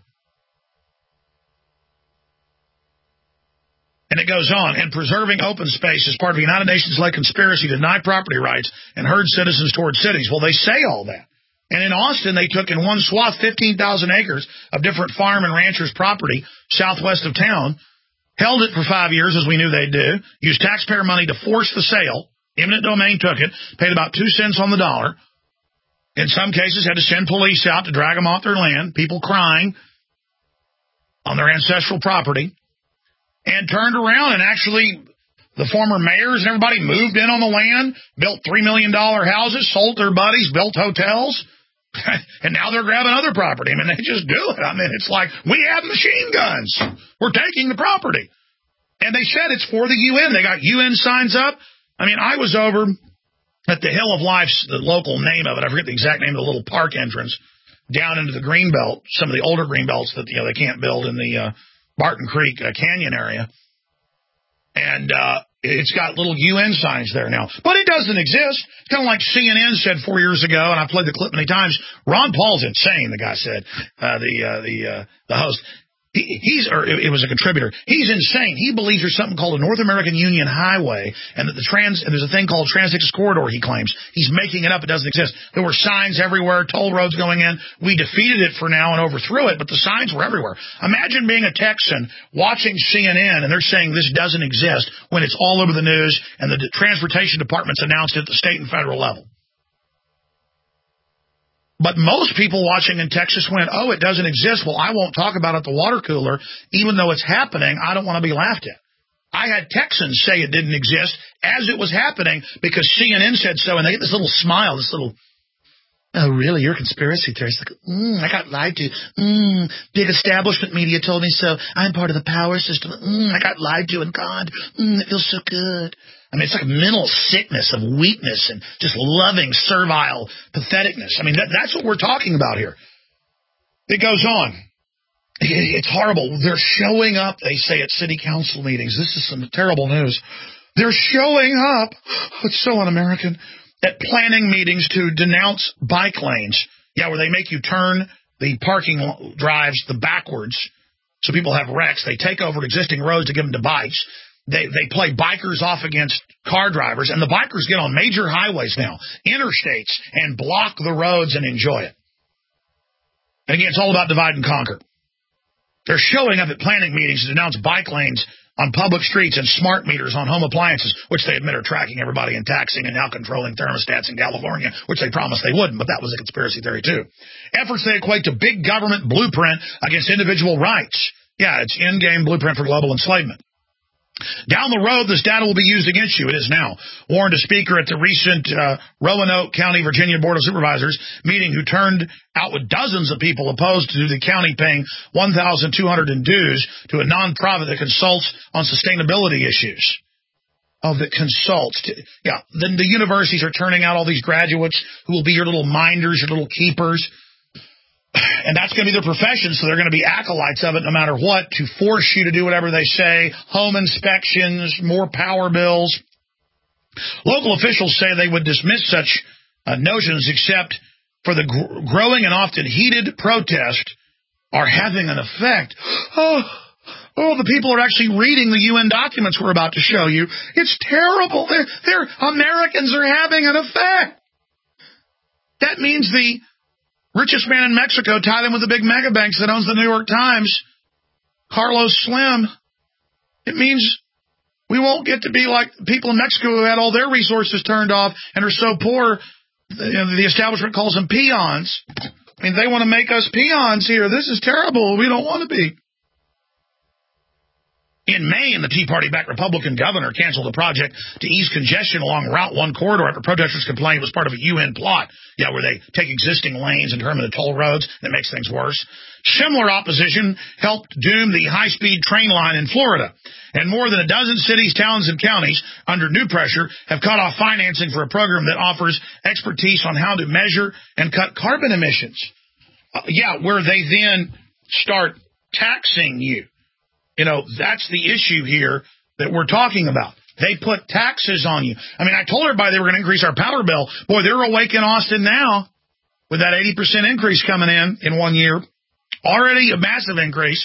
And it goes on. And preserving open space is part of the United Nations-led conspiracy to deny property rights and herd citizens towards cities. Well, they say all that. And in Austin, they took in one swath 15,000 acres of different farm and ranchers' property southwest of town, held it for 5 years, as we knew they'd do, used taxpayer money to force the sale. Eminent domain took it, paid about 2 cents on the dollar. In some cases, had to send police out to drag them off their land, people crying on their ancestral property, and turned around and actually the former mayors and everybody moved in on the land, built $3 million houses, sold their buddies, built hotels, and now they're grabbing other property. I mean, they just do it. I mean, it's like, we have machine guns. We're taking the property. And they said it's for the UN. They got UN signs up. I mean, I was over at the Hill of Life's, the local name of it, I forget the exact name of the little park entrance, down into the Greenbelt, some of the older Greenbelts that, they can't build in the Barton Creek Canyon area. And it's got little UN signs there now. But it doesn't exist. It's kind of like CNN said 4 years ago, and I played the clip many times. Ron Paul's insane, the guy said, the host. It was a contributor. He's insane. He believes there's something called a North American Union Highway, and that there's a thing called Trans-Texas Corridor, he claims. He's making it up. It doesn't exist. There were signs everywhere, toll roads going in. We defeated it for now and overthrew it, but the signs were everywhere. Imagine being a Texan watching CNN, and they're saying this doesn't exist when it's all over the news, and the transportation department's announced it at the state and federal level. But most people watching in Texas went, oh, it doesn't exist. Well, I won't talk about it at the water cooler. Even though it's happening, I don't want to be laughed at. I had Texans say it didn't exist as it was happening because CNN said so, and they get this little smile, this little, oh, really, you're a conspiracy theorist. Like, I got lied to. Big establishment media told me so. I'm part of the power system. I got lied to and conned. It feels so good. I mean, it's like mental sickness of weakness and just loving, servile patheticness. I mean, that's what we're talking about here. It goes on. It's horrible. They're showing up, they say, at city council meetings. This is some terrible news. They're showing up. It's so un-American. At planning meetings to denounce bike lanes. Yeah, where they make you turn the parking drives the backwards so people have wrecks. They take over existing roads to give them to bikes. They play bikers off against car drivers, and the bikers get on major highways now, interstates, and block the roads and enjoy it. And again, it's all about divide and conquer. They're showing up at planning meetings to denounce bike lanes on public streets and smart meters on home appliances, which they admit are tracking everybody and taxing and now controlling thermostats in California, which they promised they wouldn't, but that was a conspiracy theory too. Efforts they equate to big government blueprint against individual rights. Yeah, it's in-game blueprint for global enslavement. Down the road, this data will be used against you. It is now. Warned a speaker at the recent Roanoke County, Virginia Board of Supervisors meeting who turned out with dozens of people opposed to the county paying $1,200 in dues to a nonprofit that consults on sustainability issues. Oh, that consults. Yeah, then the universities are turning out all these graduates who will be your little minders, your little keepers. And that's going to be their profession, so they're going to be acolytes of it no matter what, to force you to do whatever they say, home inspections, more power bills. Local officials say they would dismiss such notions except for the growing and often heated protest are having an effect. Oh, the people are actually reading the UN documents we're about to show you. It's terrible. They're Americans are having an effect. That means the richest man in Mexico tied in with the big mega banks that owns the New York Times, Carlos Slim. It means we won't get to be like people in Mexico who had all their resources turned off and are so poor, the establishment calls them peons. I mean, they want to make us peons here. This is terrible. We don't want to be. In Maine, the Tea Party-backed Republican governor canceled a project to ease congestion along Route 1 corridor after protesters complained it was part of a UN plot. Yeah, where they take existing lanes and turn them into toll roads. That makes things worse. Similar opposition helped doom the high-speed train line in Florida. And more than a dozen cities, towns, and counties, under new pressure, have cut off financing for a program that offers expertise on how to measure and cut carbon emissions. Where they then start taxing you. You know, that's the issue here that we're talking about. They put taxes on you. I mean, I told everybody they were going to increase our power bill. Boy, they're awake in Austin now with that 80% increase coming in 1 year. Already a massive increase.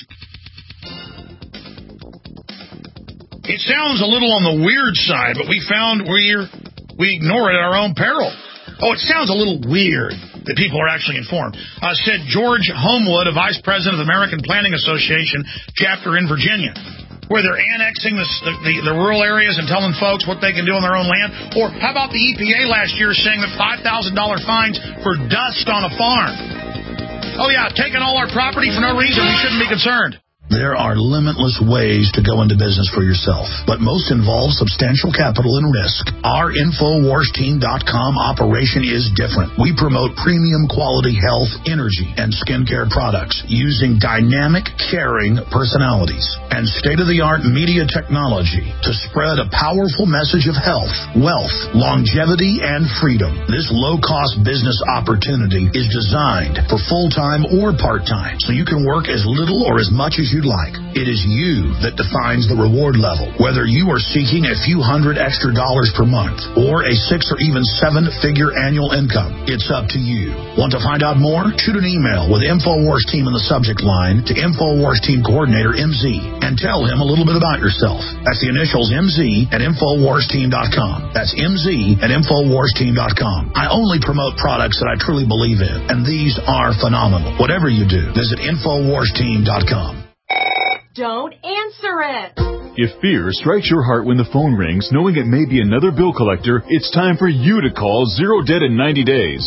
It sounds a little on the weird side, but we found we ignore it at our own peril. Oh, it sounds a little weird that people are actually informed. Said George Homewood, a vice president of the American Planning Association chapter in Virginia, where they're annexing the rural areas and telling folks what they can do on their own land. Or how about the EPA last year saying that $5,000 fines for dust on a farm? Oh, yeah, taking all our property for no reason. We shouldn't be concerned. There are limitless ways to go into business for yourself, but most involve substantial capital and risk. Our InfoWarsTeam.com operation is different. We promote premium quality health, energy, and skincare products using dynamic, caring personalities and state-of-the-art media technology to spread a powerful message of health, wealth, longevity, and freedom. This low-cost business opportunity is designed for full-time or part-time, so you can work as little or as much as you'd like. It is you that defines the reward level. Whether you are seeking a few $100 extra per month or a 6 or even 7-figure annual income, it's up to you. Want to find out more? Shoot an email with InfoWars Team in the subject line to InfoWars Team Coordinator MZ and tell him a little bit about yourself. That's the initials MZ at InfoWarsTeam.com. That's MZ at InfoWarsTeam.com. I only promote products that I truly believe in, and these are phenomenal. Whatever you do, visit InfoWarsTeam.com. Don't answer it. If fear strikes your heart when the phone rings, knowing it may be another bill collector, it's time for you to call Zero Debt in 90 days.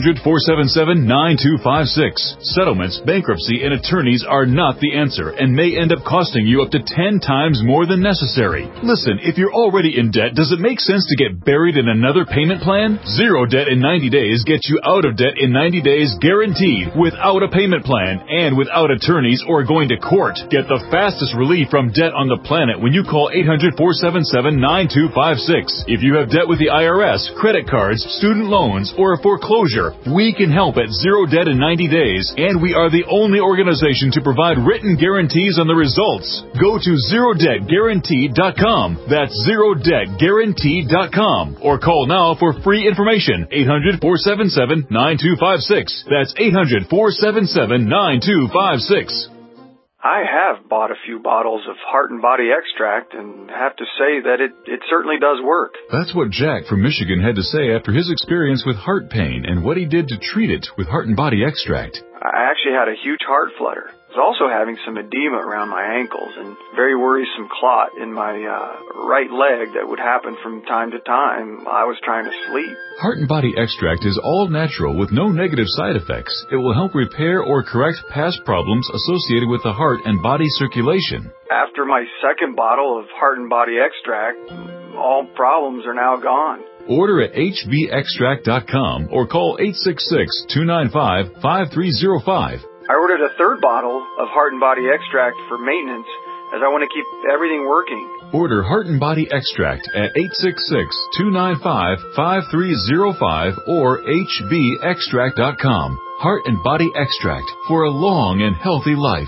800-477-9256. Settlements, bankruptcy, and attorneys are not the answer and may end up costing you up to 10 times more than necessary. Listen, if you're already in debt, does it make sense to get buried in another payment plan? Zero Debt in 90 days gets you out of debt in 90 days guaranteed, without a payment plan and without attorneys or going to court. Get the fastest relief from debt on the planet when you call 800-477-9256. If you have debt with the IRS, credit cards, student loans, or a foreclosure, we can help at Zero Debt in 90 days, and we are the only organization to provide written guarantees on the results. Go to ZeroDebtGuaranteed.com. That's ZeroDebtGuaranteed.com. Or call now for free information. 800-477-9256. That's 800-477-9256. I have bought a few bottles of Heart and Body Extract and have to say that it certainly does work. That's what Jack from Michigan had to say after his experience with heart pain and what he did to treat it with Heart and Body Extract. I actually had a huge heart flutter. I was also having some edema around my ankles and very worrisome clot in my right leg that would happen from time to time. I was trying to sleep. Heart and Body Extract is all natural with no negative side effects. It will help repair or correct past problems associated with the heart and body circulation. After my second bottle of Heart and Body Extract, all problems are now gone. Order at hvextract.com or call 866-295-5305. I ordered a third bottle of Heart and Body Extract for maintenance as I want to keep everything working. Order Heart and Body Extract at 866-295-5305 or hvextract.com. Heart and Body Extract for a long and healthy life.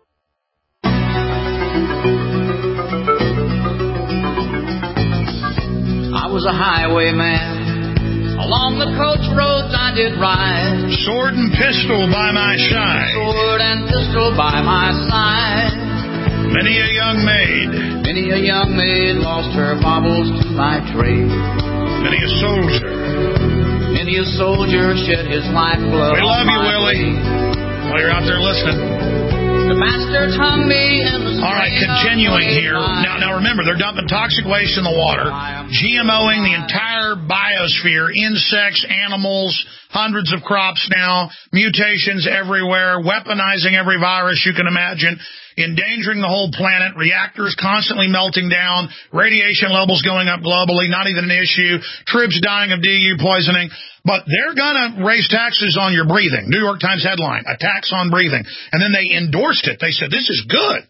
I was a highwayman. Along the coach roads I did ride. Sword and pistol by my side. Sword and pistol by my side. Many a young maid. Many a young maid lost her baubles to my trade. Many a soldier. Many a soldier shed his lifeblood. We love you, Willie. While you're out there listening. The bastards hung me in the... All right, continuing here. Now remember, they're dumping toxic waste in the water, GMOing the entire biosphere, insects, animals, hundreds of crops now, mutations everywhere, weaponizing every virus you can imagine, endangering the whole planet, reactors constantly melting down, radiation levels going up globally, not even an issue, troops dying of DU poisoning. But they're going to raise taxes on your breathing. New York Times headline, a tax on breathing. And then they endorsed it. They said, this is good.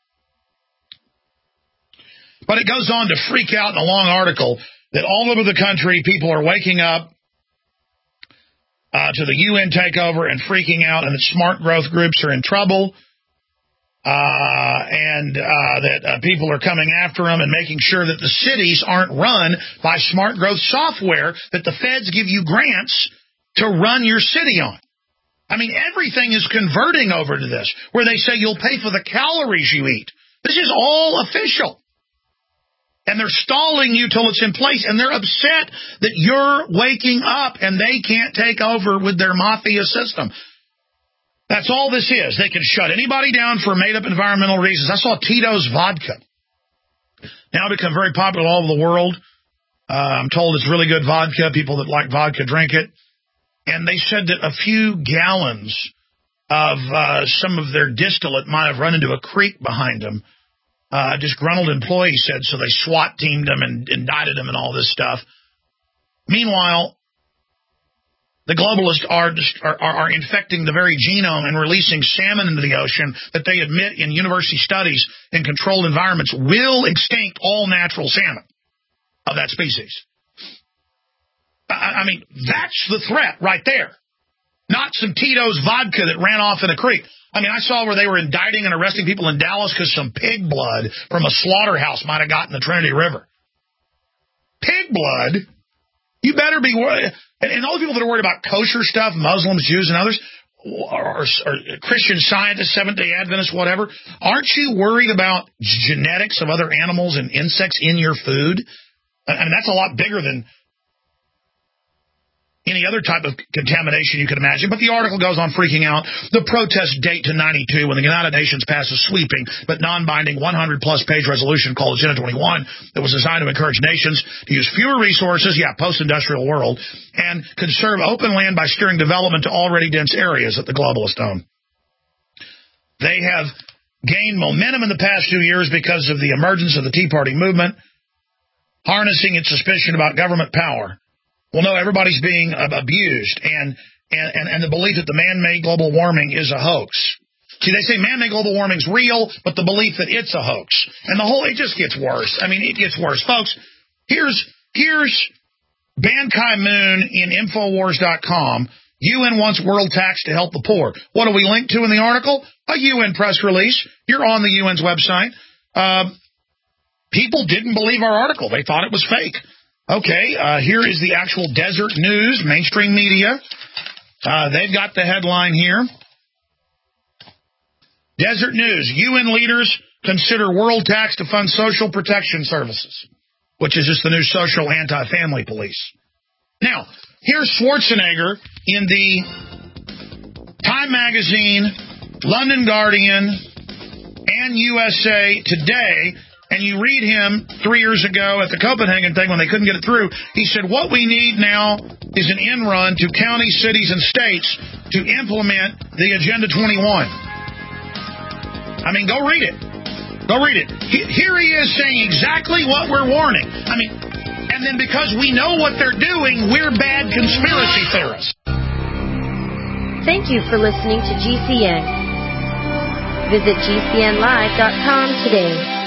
But it goes on to freak out in a long article that all over the country, people are waking up to the UN takeover and freaking out, and that smart growth groups are in trouble. That people are coming after them and making sure that the cities aren't run by smart growth software that the feds give you grants to run your city on. I mean, everything is converting over to this, where they say you'll pay for the calories you eat. This is all official. And they're stalling you till it's in place, and they're upset that you're waking up and they can't take over with their mafia system. That's all this is. They can shut anybody down for made-up environmental reasons. I saw Tito's vodka. Now become very popular all over the world. I'm told it's really good vodka. People that like vodka drink it. And they said that a few gallons of some of their distillate might have run into a creek behind them. Disgruntled employee said, so they SWAT teamed them and indicted them and all this stuff. Meanwhile, the globalists are infecting the very genome and releasing salmon into the ocean that they admit in university studies in controlled environments will extinct all natural salmon of that species. I mean, that's the threat right there. Not some Tito's vodka that ran off in a creek. I mean, I saw where they were indicting and arresting people in Dallas because some pig blood from a slaughterhouse might have gotten the Trinity River. Pig blood? You better be worried. And all the people that are worried about kosher stuff, Muslims, Jews, and others, or Christian scientists, Seventh-day Adventists, whatever, aren't you worried about genetics of other animals and insects in your food? I mean, that's a lot bigger than any other type of contamination you could imagine. But the article goes on freaking out. The protest date to 92 when the United Nations passed a sweeping but non-binding 100-plus page resolution called Agenda 21 that was designed to encourage nations to use fewer resources, post-industrial world, and conserve open land by steering development to already dense areas that the globalists own. They have gained momentum in the past few years because of the emergence of the Tea Party movement, harnessing its suspicion about government power. Well, no, everybody's being abused, and the belief that the man-made global warming is a hoax. See, they say man-made global warming's real, but the belief that it's a hoax. And it just gets worse. I mean, it gets worse. Folks, here's Ban Ki-moon in Infowars.com. UN wants world tax to help the poor. What do we link to in the article? A UN press release. You're on the UN's website. People didn't believe our article. They thought it was fake. Okay, here is the actual Desert News, mainstream media. They've got the headline here. Desert News, UN leaders consider world tax to fund social protection services, which is just the new social anti-family police. Now, here's Schwarzenegger in the Time Magazine, London Guardian, and USA Today. And you read him 3 years ago at the Copenhagen thing when they couldn't get it through. He said, what we need now is an end run to counties, cities, and states to implement the Agenda 21. I mean, go read it. Go read it. Here he is saying exactly what we're warning. I mean, and then because we know what they're doing, we're bad conspiracy theorists. Thank you for listening to GCN. Visit GCNlive.com today.